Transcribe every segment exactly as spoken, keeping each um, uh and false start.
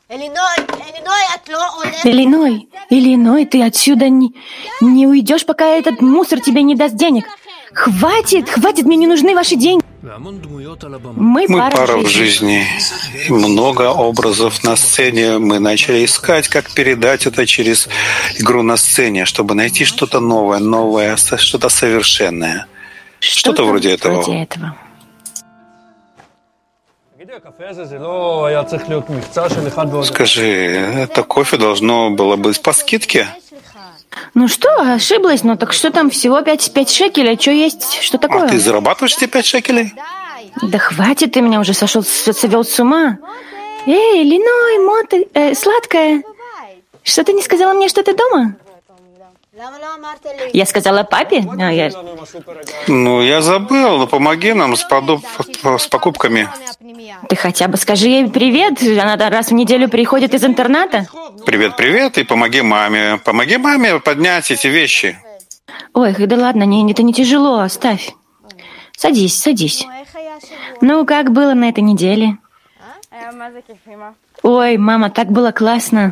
Иллиной, Иллиной, ты отсюда не, не уйдешь, пока этот мусор тебе не даст денег. Хватит, хватит, мне не нужны ваши деньги. Мы, Мы пара, пара в в жизни. Много образов на сцене. Мы начали искать, как передать это через игру на сцене, чтобы найти что-то новое, новое, что-то совершенное. Что-то, что-то вроде этого. Вроде этого. Скажи, это кофе должно было быть по скидке? Ну что, ошиблась, ну так что там, всего пять, пять шекелей, что есть, что такое? А ты зарабатываешь эти пять шекелей? Да хватит, ты меня уже сошел, свел с ума. Эй, Линой, моты, э, сладкая, что ты не сказала мне, что ты дома? Я сказала папе? А, я... Ну, я забыл, но помоги нам с, подоб... с покупками. Ты хотя бы скажи ей привет, она раз в неделю приходит из интерната. Привет-привет, и помоги маме. Помоги маме поднять эти вещи. Ой, да ладно, не, это не тяжело, оставь. Садись, садись. Ну, как было на этой неделе? Ой, мама, так было классно.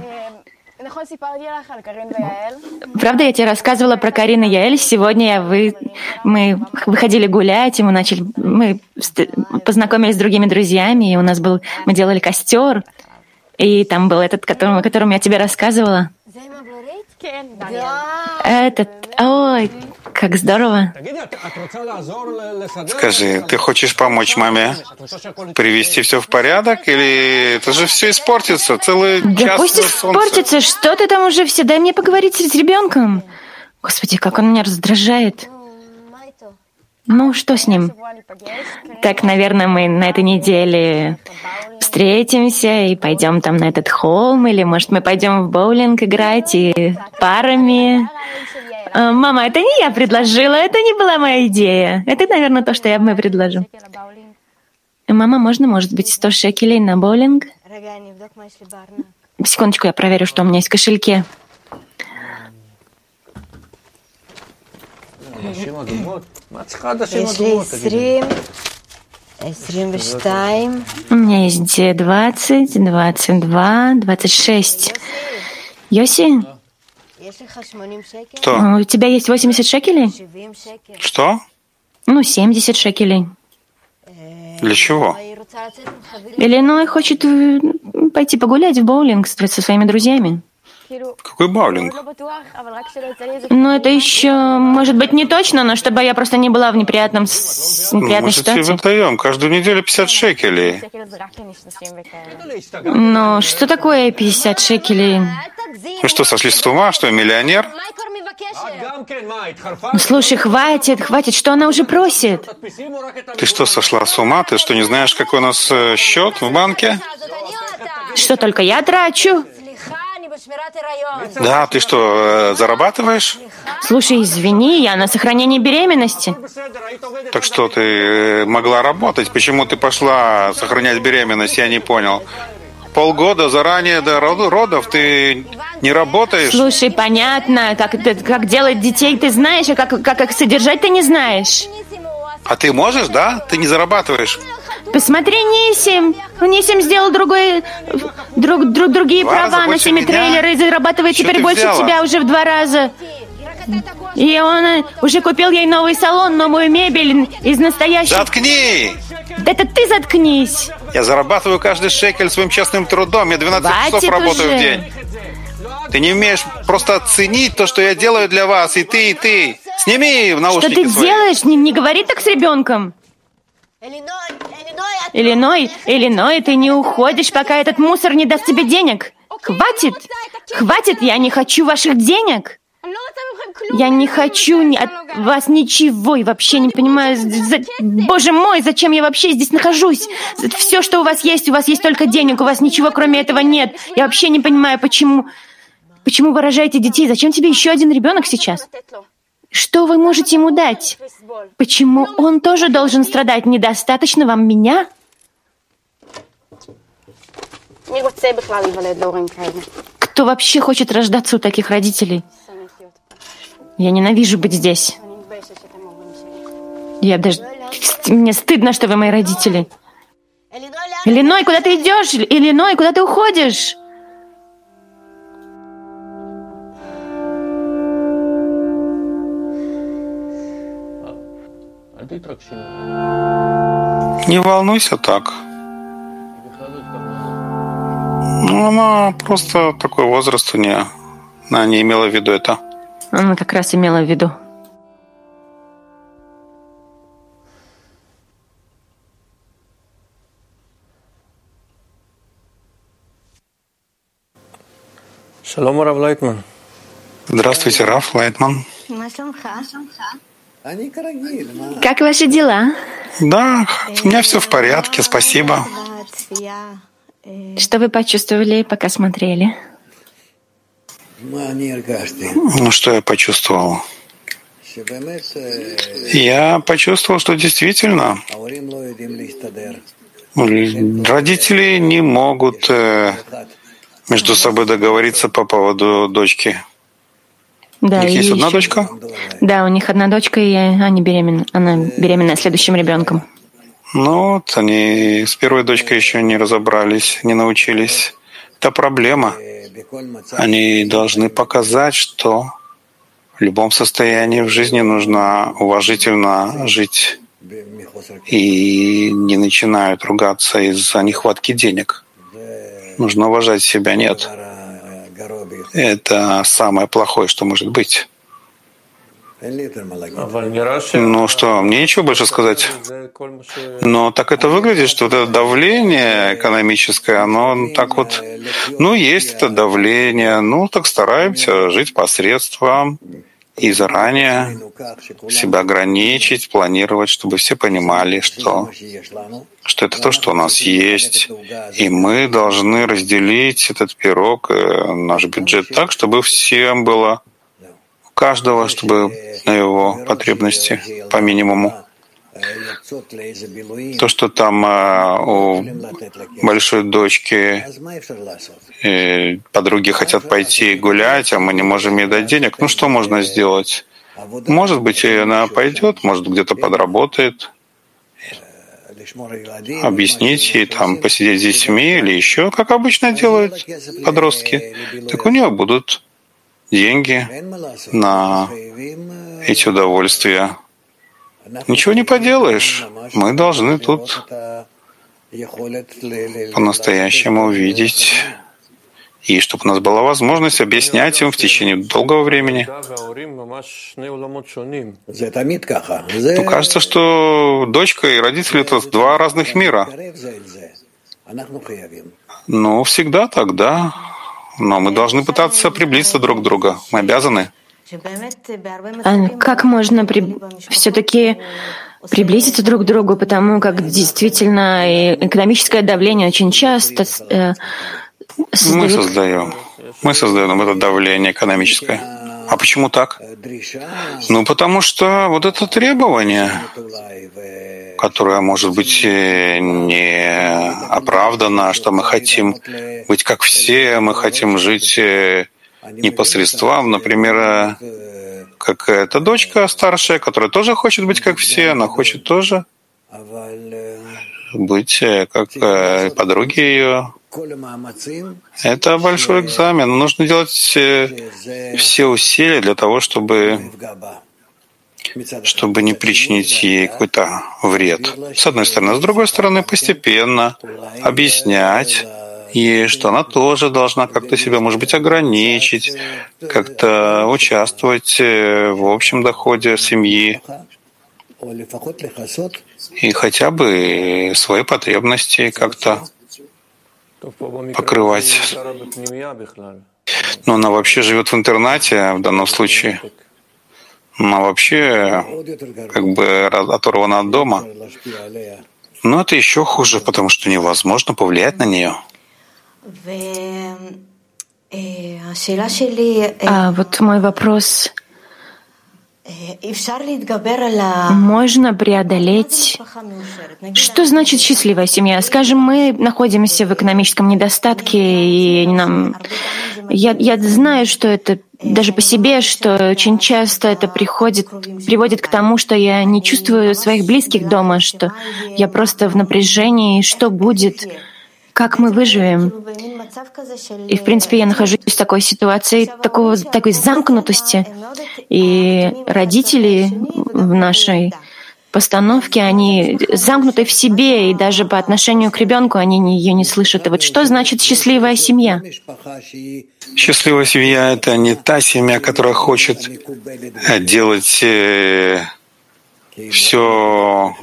Правда, я тебе рассказывала про Карину и Яэль. Сегодня я вы... мы выходили гулять, и мы начали... мы познакомились с другими друзьями, и у нас был... мы делали костер, и там был этот, которому, о котором я тебе рассказывала. Этот... Ой, как здорово. Скажи, ты хочешь помочь маме привести все в порядок, или это же все испортится? Целый да час пусть на солнце. испортится, что ты там уже все? Дай мне поговорить с ребенком. Господи, как он меня раздражает. Ну, что с ним? Так, наверное, мы на этой неделе встретимся и пойдем там на этот холм, или, может, мы пойдем в боулинг играть и парами. А, мама, это не я предложила, это не была моя идея. Это, наверное, то, что я бы предложу. Мама, можно, может быть, сто шекелей на боулинг? Секундочку, я проверю, что у меня есть в кошельке. У меня есть двадцать, двадцать два, двадцать шесть. Йоси? Что? У тебя есть восемьдесят шекелей? Что? Ну, семьдесят шекелей. Для чего? Иллиной хочет пойти погулять в боулинг со своими друзьями. Какой боулинг? Ну, это еще, может быть, не точно, но чтобы я просто не была в неприятном, с неприятной Может, ситуации. мы даем каждую неделю пятьдесят шекелей. Ну, что такое пятьдесят шекелей? Вы что, сошли с ума? Что, миллионер? Слушай, хватит, хватит, что она уже просит? Ты что, сошла с ума? Ты что, не знаешь, какой у нас э, счет в банке? Что, только я трачу? Да, ты что, э, зарабатываешь? Слушай, извини, я на сохранении беременности. Так что, ты э, могла работать? Почему ты пошла сохранять беременность? Я не понял. Полгода заранее до родов ты не работаешь? Слушай, понятно, как, как делать детей ты знаешь, а как, как их содержать ты не знаешь. А ты можешь, да? Ты не зарабатываешь? Посмотри, Нисим. Нисим сделал другой, друг, друг, другие Два права на семи-трейлеры и зарабатывает Что теперь ты больше взяла? тебя уже в два раза. И он уже купил ей новый салон, новую мебель из настоящего... Заткни! Да это ты заткнись! Я зарабатываю каждый шекель своим честным трудом. Я двенадцать Хватит часов работаю уже. в день. Ты не умеешь просто оценить то, что я делаю для вас. И ты, и ты. Сними в наушники Что ты свои. делаешь? Не, не говори так с ребенком. Иллиной, Иллиной, ты не уходишь, пока этот мусор не даст тебе денег. Хватит! Хватит, я не хочу ваших денег. Я не хочу ни- от вас ничего и вообще не понимаю, за- боже мой, зачем я вообще здесь нахожусь? Все, что у вас есть, у вас есть только денег, у вас ничего кроме этого нет. Я вообще не понимаю, почему, почему вы рожаете детей? Зачем тебе еще один ребенок сейчас? Что вы можете ему дать? Почему он тоже должен страдать? Недостаточно вам меня? Кто вообще хочет рождаться у таких родителей? Я ненавижу быть здесь. Я даже... Мне стыдно, что вы мои родители. Иллиной, куда ты идешь? Иллиной, куда ты уходишь? Не волнуйся так. Ну, она просто такой возраст у нее. Она не имела в виду это. Она как раз имела в виду. Здравствуйте, Раф Лайтман. Как ваши дела? Да, у меня все в порядке, спасибо. Что вы почувствовали, пока смотрели? Ну, что я почувствовал? Я почувствовал, что действительно родители не могут между собой договориться по поводу дочки. Да, у них есть еще... одна дочка? Да, у них одна дочка, и они беременны. Она беременна следующим ребенком. Ну вот, они с первой дочкой еще не разобрались, не научились. Это проблема. Они должны показать, что в любом состоянии в жизни нужно уважительно жить и не начинают ругаться из-за нехватки денег. Нужно уважать себя. Нет. Это самое плохое, что может быть. Ну что, мне нечего больше сказать. Но так это выглядит, что вот это давление экономическое, оно так вот, ну, есть это давление, ну, так стараемся жить посредством и заранее себя ограничить, планировать, чтобы все понимали, что, что это то, что у нас есть, и мы должны разделить этот пирог, наш бюджет так, чтобы всем было, у каждого, чтобы на его потребности по минимуму. То, что там э, у большой дочки э, подруги хотят пойти гулять, а мы не можем ей дать денег, ну что можно сделать? Может быть, и она пойдет, может, где-то подработает, объяснить ей, там, посидеть с детьми или еще, как обычно делают подростки. Так у нее будут деньги на эти удовольствия. Ничего не поделаешь. Мы должны тут по-настоящему видеть, и чтобы у нас была возможность объяснять им в течение долгого времени. То кажется, что дочка и родители — это два разных мира. Ну, всегда так, да. Но мы должны пытаться приблизиться друг к другу. Мы обязаны. А как можно при... все-таки приблизиться друг к другу, потому как действительно экономическое давление очень часто э, создает... Мы создаем. Мы создаем это давление экономическое. А почему так? Ну, потому что вот это требование, которое, может быть, не оправдано, что мы хотим быть как все, мы хотим жить непосредством. Например, как эта дочка старшая, которая тоже хочет быть как все, она хочет тоже быть как подруги ее. Это большой экзамен. Нужно делать все усилия для того, чтобы, чтобы не причинить ей какой-то вред. С одной стороны. С другой стороны, постепенно объяснять ей, что она тоже должна как-то себя, может быть, ограничить, как-то участвовать в общем доходе семьи и хотя бы свои потребности как-то покрывать. Но она вообще живет в интернате в данном случае. Она вообще как бы оторвана от дома. Но это еще хуже, потому что невозможно повлиять на нее. А вот мой вопрос. Можно преодолеть... Что значит счастливая семья? Скажем, мы находимся в экономическом недостатке, и нам... Я, я знаю, что это даже по себе, что очень часто это приходит, приводит к тому, что я не чувствую своих близких дома, что я просто в напряжении, что будет, как мы выживем. И, в принципе, я нахожусь в такой ситуации, такого, такой замкнутости. И родители в нашей постановки, они замкнуты в себе, и даже по отношению к ребенку они не- ее не слышат. И вот что значит счастливая семья? Счастливая семья — это не та семья, которая хочет э, делать э, все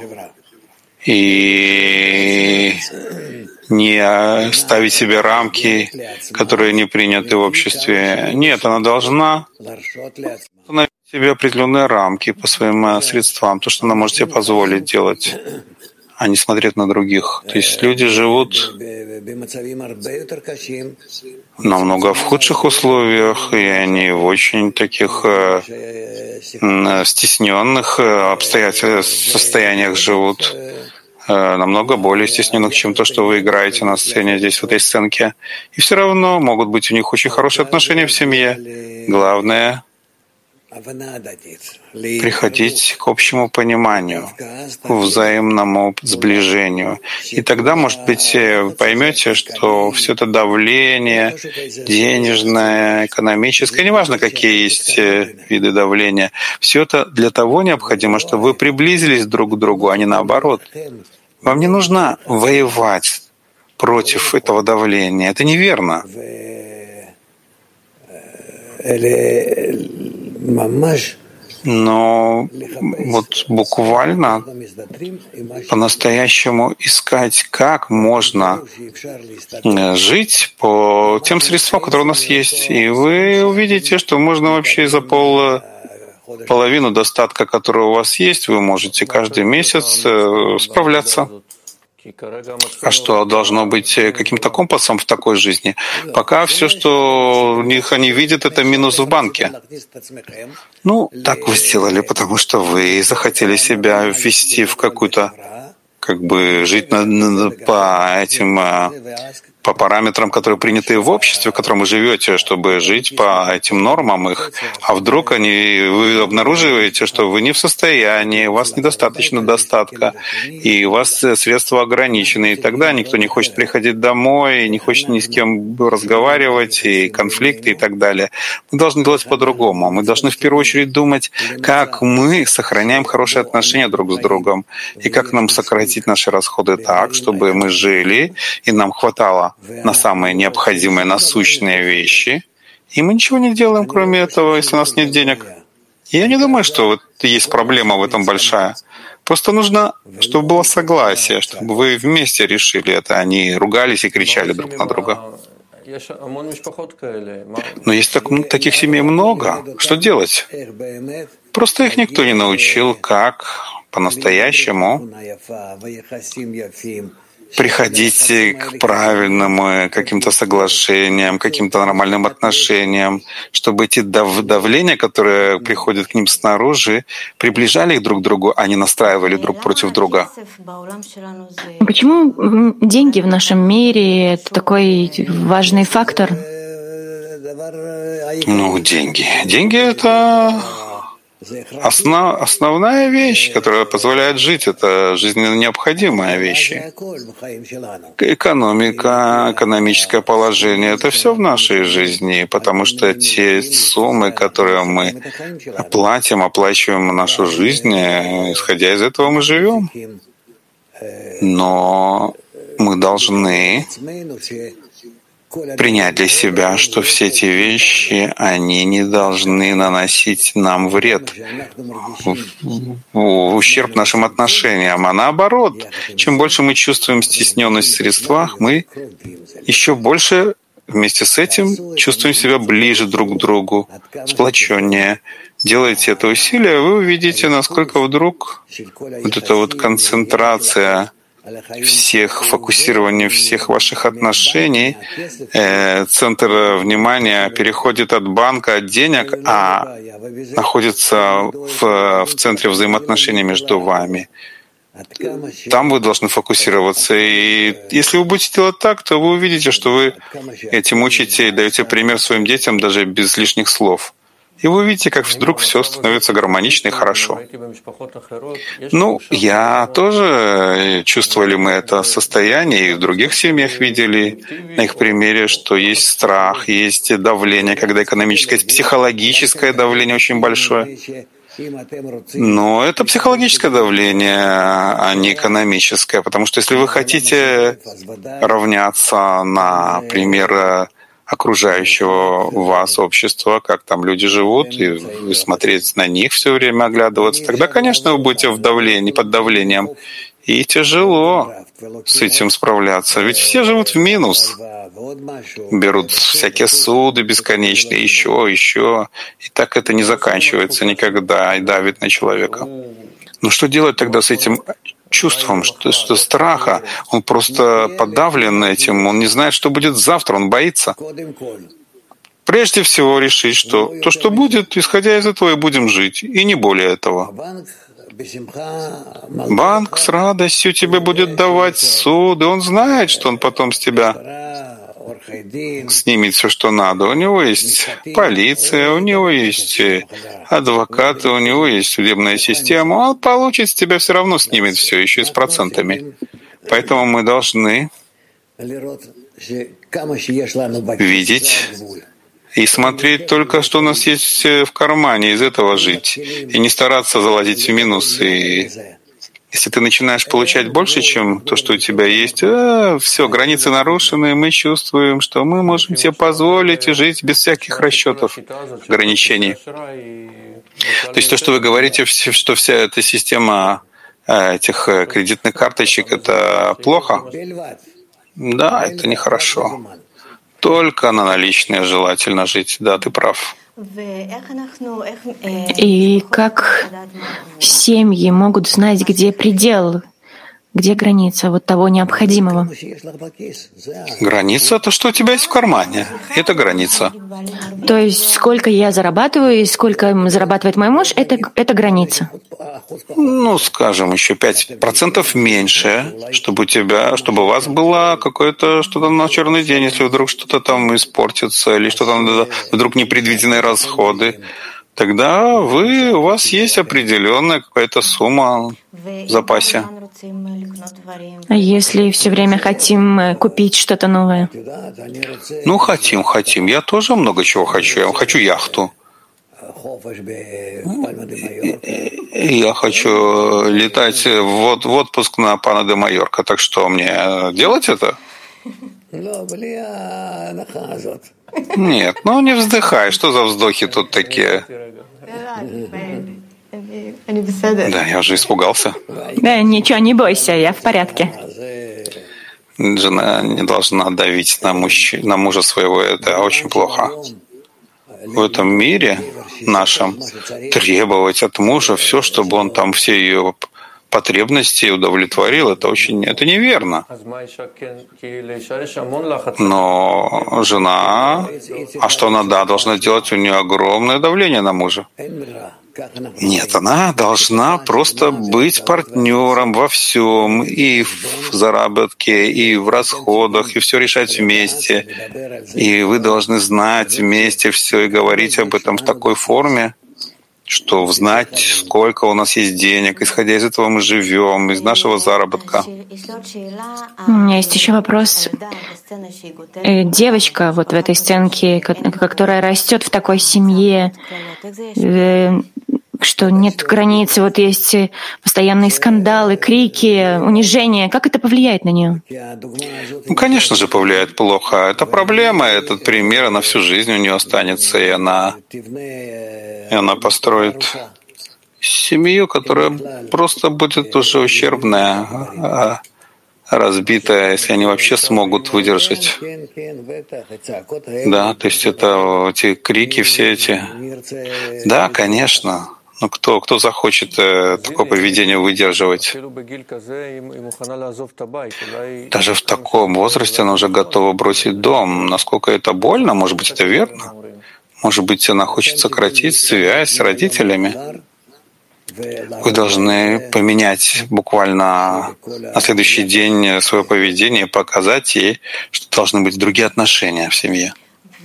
и не ставить себе рамки, которые не приняты в обществе. Нет, она должна установить себе определенные рамки по своим э, средствам, то, что она может себе позволить делать, а не смотреть на других. То есть люди живут намного в худших условиях, и они в очень таких э, м, стесненных э, обстоятельствах, состояниях живут, э, намного более стесненных, чем то, что вы играете на сцене здесь, в этой сценке. И все равно могут быть у них очень хорошие отношения в семье. Главное — приходить к общему пониманию, к взаимному сближению. И тогда, может быть, поймете, что все это давление денежное, экономическое, неважно, какие есть виды давления, все это для того необходимо, чтобы вы приблизились друг к другу, а не наоборот. Вам не нужно воевать против этого давления. Это неверно. Но вот буквально по-настоящему искать, как можно жить по тем средствам, которые у нас есть. И вы увидите, что можно вообще за пол, половину достатка, который у вас есть, вы можете каждый месяц справляться. А что должно быть каким-то компасом в такой жизни? Пока все, что у них они видят, это минус в банке. Ну, так вы сделали, потому что вы захотели себя ввести в какую-то, как бы жить на, на, по этим, по параметрам, которые приняты в обществе, в котором вы живете, чтобы жить по этим нормам их. А вдруг они, вы обнаруживаете, что вы не в состоянии, у вас недостаточно достатка, и у вас средства ограничены, и тогда никто не хочет приходить домой, не хочет ни с кем разговаривать, и конфликты, и так далее. Мы должны делать по-другому. Мы должны в первую очередь думать, как мы сохраняем хорошие отношения друг с другом, и как нам сократить наши расходы так, чтобы мы жили, и нам хватало на самые необходимые насущные вещи, и мы ничего не делаем, кроме этого, если у нас нет денег. И я не думаю, что вот есть проблема в этом большая. Просто нужно, чтобы было согласие, чтобы вы вместе решили это, а не ругались и кричали друг на друга. Но есть так, таких семей много. Что делать? Просто их никто не научил, как по-настоящему приходить к правильным каким-то соглашениям, каким-то нормальным отношениям, чтобы эти дав- давления, которые приходят к ним снаружи, приближали их друг к другу, а не настраивали друг против друга. Почему м, деньги в нашем мире — это такой важный фактор? Ну, деньги. Деньги — это Основ, основная вещь, которая позволяет жить, это жизненно необходимая вещь. Экономика, экономическое положение — это все в нашей жизни, потому что те суммы, которые мы платим, оплачиваем нашу жизнь, исходя из этого мы живем. Но мы должны принять для себя, что все эти вещи, они не должны наносить нам вред, в, в ущерб нашим отношениям. А наоборот, чем больше мы чувствуем стесненность в средствах, мы еще больше вместе с этим чувствуем себя ближе друг к другу, сплоченнее. Делайте это усилие, вы увидите, насколько вдруг вот эта вот концентрация всех, фокусирование всех ваших отношений, э, центр внимания переходит от банка, от денег, а находится в, в центре взаимоотношений между вами. Там вы должны фокусироваться. И если вы будете делать так, то вы увидите, что вы этим учите и даете пример своим детям даже без лишних слов. И вы увидите, как вдруг все становится гармонично и хорошо. Ну, я тоже чувствовали мы это состояние, и в других семьях видели на их примере, что есть страх, есть давление, когда экономическое, есть психологическое давление очень большое. Но это психологическое давление, а не экономическое, потому что если вы хотите равняться на пример окружающего вас общества, как там люди живут, и вы смотреть на них все время, оглядываться, тогда, конечно, вы будете в давлении, под давлением. И тяжело с этим справляться. Ведь все живут в минус. Берут всякие суды бесконечные, еще, еще. И так это не заканчивается никогда и давит на человека. Но что делать тогда с этим чувством, что, что страха? Он просто подавлен этим, он не знает, что будет завтра, он боится. Прежде всего решить, что то, что будет, исходя из этого и будем жить, и не более этого. Банк с радостью тебе будет давать суды. Он знает, что он потом с тебя снимет все, что надо. У него есть полиция, у него есть адвокаты, у него есть судебная система. Он получит с тебя, все равно снимет все, еще и с процентами. Поэтому мы должны видеть и смотреть только, что у нас есть в кармане, из этого жить. И не стараться залазить в минус. И если ты начинаешь получать больше, чем то, что у тебя есть, а, все, границы нарушены, мы чувствуем, что мы можем себе позволить жить без всяких расчетов, ограничений. То есть то, что вы говорите, что вся эта система этих кредитных карточек — это плохо? Да, это нехорошо. Только на наличные желательно жить. Да, ты прав. И как семьи могут знать, где предел, где граница вот того необходимого? Граница — это что у тебя есть в кармане. Это граница. То есть сколько я зарабатываю и сколько зарабатывает мой муж, это, это граница. Ну, скажем, еще пять процентов меньше, чтобы у тебя, чтобы у вас было какое-то что-то на черный день, если вдруг что-то там испортится или что-то вдруг непредвиденные расходы. Тогда вы, у вас есть определенная какая-то сумма в запасе. А если все время хотим купить что-то новое? Ну, хотим, хотим. Я тоже много чего хочу. Я хочу яхту. Я хочу летать в, в отпуск на Пана де Майорка. Так что мне делать это? Нет, ну не вздыхай. Что за вздохи тут такие? Да, я уже испугался. Да, ничего, не бойся, я в порядке. Жена не должна давить на, мужч... на мужа своего. Это очень плохо. В этом мире нашем требовать от мужа все, чтобы он там все ее потребности удовлетворил, это очень, это неверно. Но жена, а что она, да, должна делать? У нее огромное давление на мужа. Нет, она должна просто быть партнером во всем, и в заработке, и в расходах, и все решать вместе. И вы должны знать вместе все и говорить об этом в такой форме, что знать, сколько у нас есть денег, исходя из этого мы живем, из нашего заработка. У меня есть еще вопрос. Девочка вот в этой сценке, которая растет в такой семье, что нет границы, вот есть постоянные скандалы, крики, унижения. Как это повлияет на нее? Ну, конечно же, повлияет плохо. Это проблема, этот пример, она всю жизнь у нее останется, и она, и она построит семью, которая просто будет уже ущербная, разбитая, если они вообще смогут выдержать. Да, то есть это эти крики, все эти. Да, конечно. Но кто, кто захочет э, такое поведение выдерживать? Даже в таком возрасте она уже готова бросить дом. Насколько это больно? Может быть, это верно? Может быть, она хочет сократить связь с родителями? Вы должны поменять буквально на следующий день свое поведение, показать ей, что должны быть другие отношения в семье.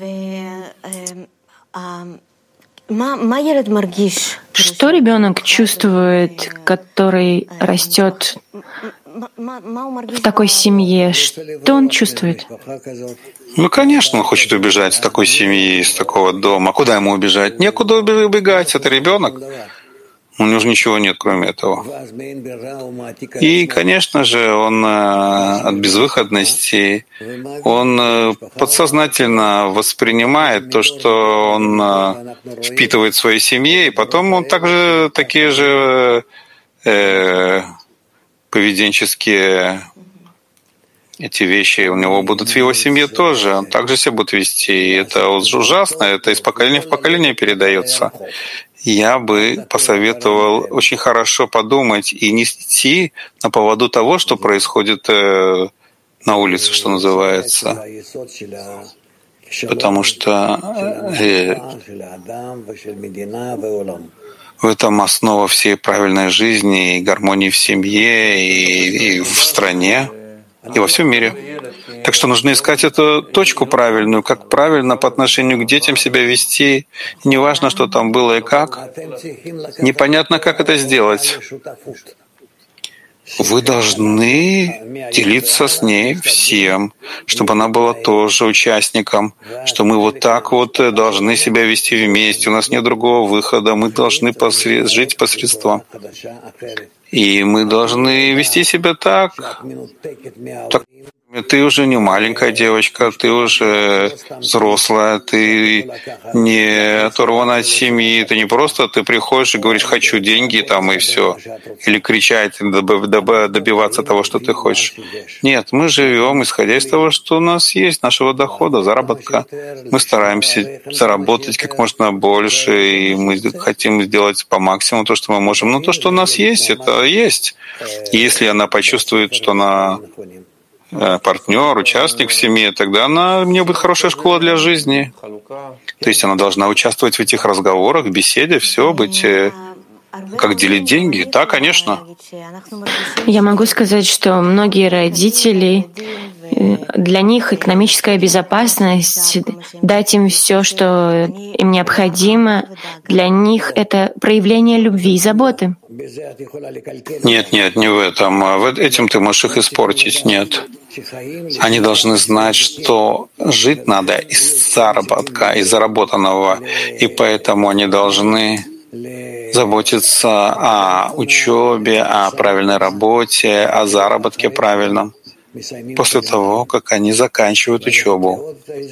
Что ребенок чувствует, который растет в такой семье? Что он чувствует? Ну, конечно, он хочет убежать из такой семьи, из такого дома. Куда ему убежать? Некуда убегать, это ребенок. У него же ничего нет, кроме этого. И, конечно же, он от безвыходности, он подсознательно воспринимает то, что он впитывает в своей семье, и потом он также такие же э, поведенческие эти вещи у него будут в его семье тоже. Он также себя будет вести. И это ужасно, это из поколения в поколение передается. Я бы посоветовал очень хорошо подумать и нести на поводу того, что происходит э, на улице, что называется. Потому что э, в этом основа всей правильной жизни и гармонии в семье, и, и в стране, и во всем мире. Так что нужно искать эту точку правильную, как правильно по отношению к детям себя вести. Неважно, что там было и как. Непонятно, как это сделать. Вы должны делиться с ней всем, чтобы она была тоже участником, что мы вот так вот должны себя вести вместе, у нас нет другого выхода, мы должны посред... жить посредством. И мы должны вести себя так, так. Ты уже не маленькая девочка, ты уже взрослая, ты не оторвана от семьи, ты не просто ты приходишь и говоришь «хочу деньги» там и все, или кричать, добиваться того, что ты хочешь. Нет, мы живем, исходя из того, что у нас есть, нашего дохода, заработка. Мы стараемся заработать как можно больше, и мы хотим сделать по максимуму то, что мы можем. Но то, что у нас есть, это есть. И если она почувствует, что она партнер, участник в семье, тогда она, у нее будет хорошая школа для жизни. То есть она должна участвовать в этих разговорах, в беседе, все, быть, как делить деньги. Да, конечно. Я могу сказать, что многие родители, для них экономическая безопасность, дать им все, что им необходимо, для них это проявление любви и заботы. Нет, нет, не в этом. Этим ты можешь их испортить. Нет. Они должны знать, что жить надо из заработка, из заработанного, и поэтому они должны заботиться о учебе, о правильной работе, о заработке правильном. После того, как они заканчивают учебу,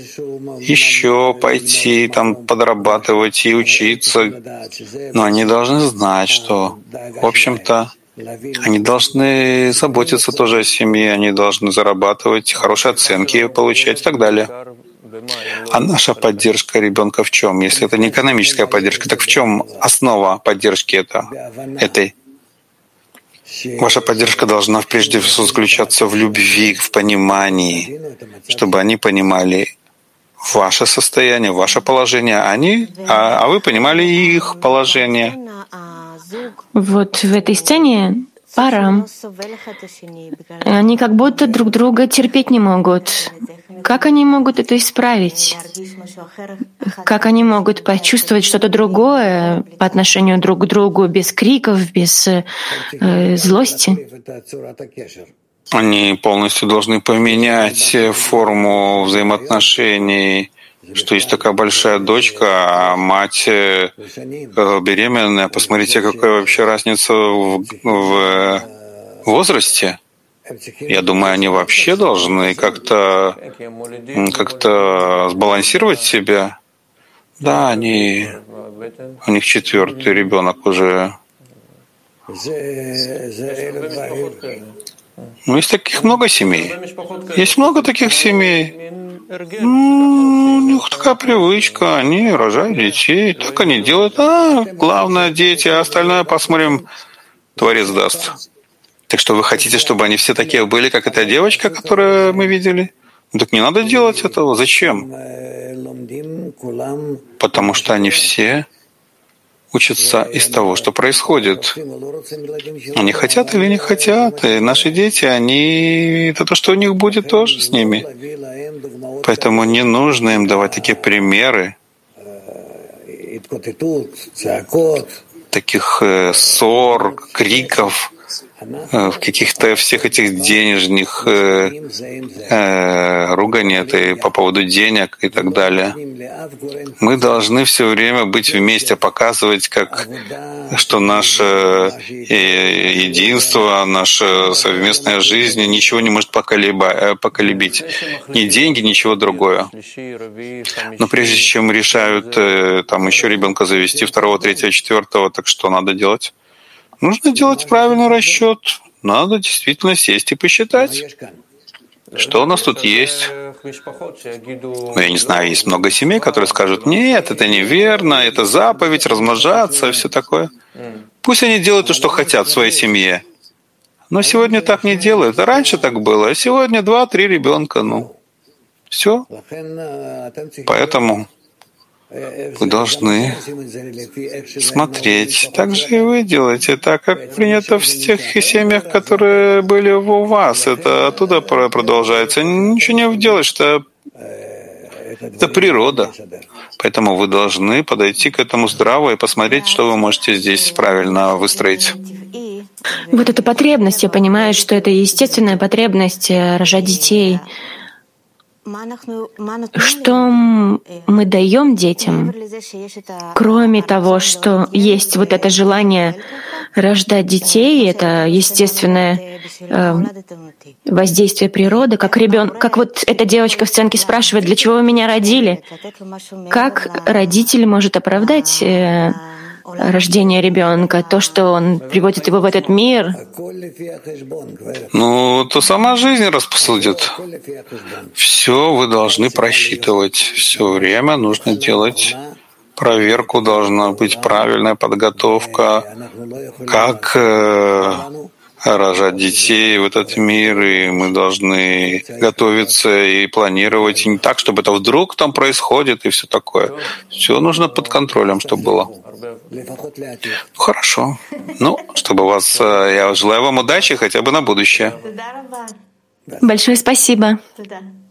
еще пойти там подрабатывать и учиться, но они должны знать, что, в общем-то, они должны заботиться тоже о семье, они должны зарабатывать, хорошие оценки получать и так далее. А наша поддержка ребенка в чем? Если это не экономическая поддержка, так в чем основа поддержки это, этой? Ваша поддержка должна прежде всего заключаться в любви, в понимании, чтобы они понимали ваше состояние, ваше положение, они, а, а вы понимали их положение. Вот в этой сцене пара, они как будто друг друга терпеть не могут. Как они могут это исправить? Как они могут почувствовать что-то другое по отношению друг к другу, без криков, без э, злости? Они полностью должны поменять форму взаимоотношений, что есть такая большая дочка, а мать беременная. Посмотрите, какая вообще разница в, в возрасте. Я думаю, они вообще должны как-то как-то сбалансировать себя. Да, они у них четвертый ребенок уже. Ну, есть таких много семей. Есть много таких семей. Ну, у них такая привычка, они рожают детей, так они делают. А, главное, дети, а остальное посмотрим, Творец даст. Так что вы хотите, чтобы они все такие были, как эта девочка, которую мы видели? Ну, так не надо делать этого. Зачем? Потому что они все учатся из того, что происходит. Они хотят или не хотят. И наши дети, они... Это то, что у них будет тоже с ними. Поэтому не нужно им давать такие примеры, таких э, ссор, криков, в каких-то всех этих денежных э, э, руганиях и по поводу денег и так далее. Мы должны все время быть вместе, показывать, как, что наше единство, наша совместная жизнь ничего не может поколеба, поколебить. Ни деньги, ничего другое. Но прежде чем решают там еще ребенка завести, второго, третьего, четвертого, так что надо делать? Нужно делать правильный расчет. Надо действительно сесть и посчитать, что у нас тут есть. Ну, я не знаю, есть много семей, которые скажут: нет, это неверно, это заповедь, размножаться, все такое. Пусть они делают то, что хотят в своей семье. Но сегодня так не делают. А раньше так было. А сегодня два-три ребенка. Ну, все. Поэтому вы должны смотреть. Так же и вы делаете, так как принято в тех семьях, которые были у вас. Это оттуда продолжается. Ничего не делаешь, это, это природа. Поэтому вы должны подойти к этому здраво и посмотреть, что вы можете здесь правильно выстроить. Вот эта потребность, я понимаю, что это естественная потребность рожать детей. Что мы даем детям, кроме того, что есть вот это желание рождать детей, это естественное э, воздействие природы, как ребенок, как вот эта девочка в сценке спрашивает: для чего вы меня родили? Как родитель может оправдать э, рождение ребенка, то, что он приводит его в этот мир? Ну, то сама жизнь распосудит. Все вы должны просчитывать. Все время нужно делать проверку, должна быть правильная подготовка, как э, рожать детей в этот мир, и мы должны готовиться и планировать, и не так, чтобы это вдруг там происходит и все такое. Все нужно под контролем, чтобы было. Хорошо. Ну, чтобы у вас... Я желаю вам удачи хотя бы на будущее. Большое спасибо.